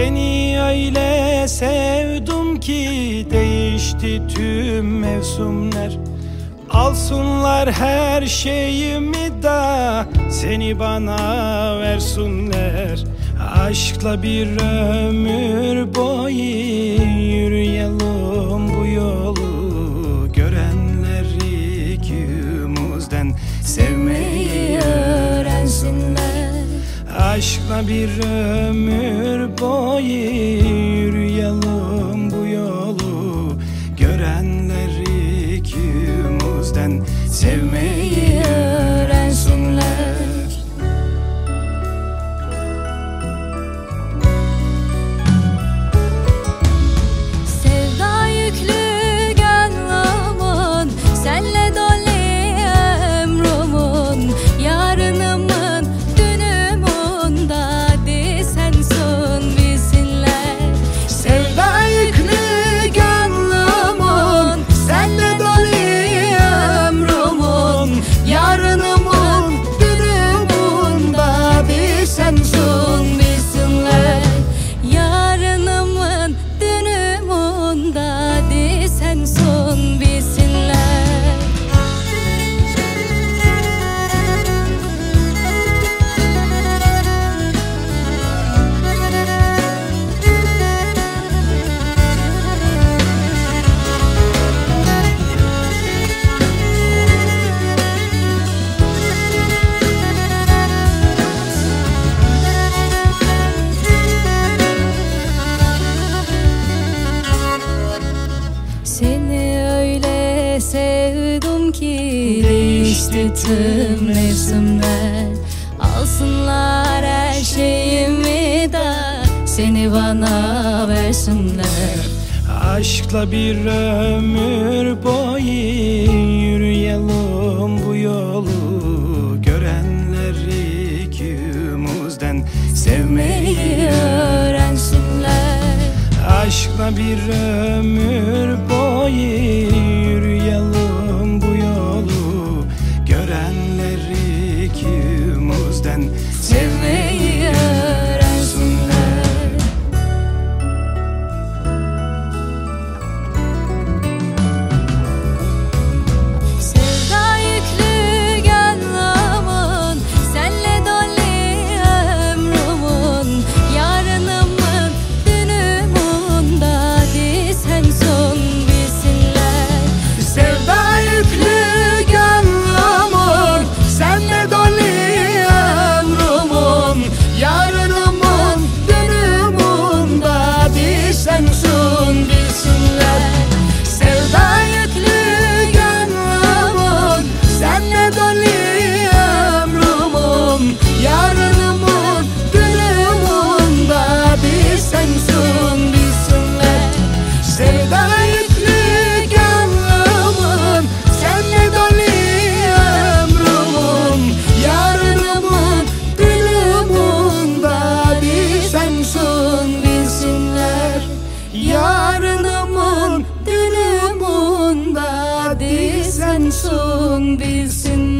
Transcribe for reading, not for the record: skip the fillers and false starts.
Seni öyle sevdim ki değişti tüm mevsimler. Alsınlar her şeyimi da seni bana versinler. Aşkla bir ömür boyu yürüyelim bu yolu. Görenler ikimizden sevmeyi öğrensinler. Aşkla bir ömür boyu yürüyelim bu yolu. Görenler ikimizden sevmeyi öğrensinler. Sevda yüklü gönlümün, senle dolu ömrümün, yarınımın dünümün dadi sensin bilsinler. Sevda yüklü gönlümün, senle dolu ömrümün, yarınımın dünümün dadi sensin bilsinler. Yarınımın dünümün dadi sensin bilsinler. Seni öyle sevdim ki değişti tüm mevsimler. Alsınlar her şeyimi da seni bana versinler. Aşkla bir ömür boyu yürüyelim bu yolu. Görenler ikimizden sevmeyi öğrensinler. Aşkla bir ömür boyu yürüyelim bu yolu. Görenler ikimizden sevmeyi öğrensinler. Sevda yüklü gönlümün, senle dolu ömrümün, yarınımın dünümün dadi sensin bilsinler. Sevda yüklü gönlümün, senle dolu ömrümün, yarınımın dünümün dadi sensin bilsinler. Sevda yüklü gönlümün, senle dolu ömrümün, yarınımın dünümün dadi sensin bilsinler. Sevda yüklü gönlümün, senle dolu ömrümün, yarınımın dünümün dadi sensin bilsinler. Yarınımın dünümün dadi sensin bilsinler.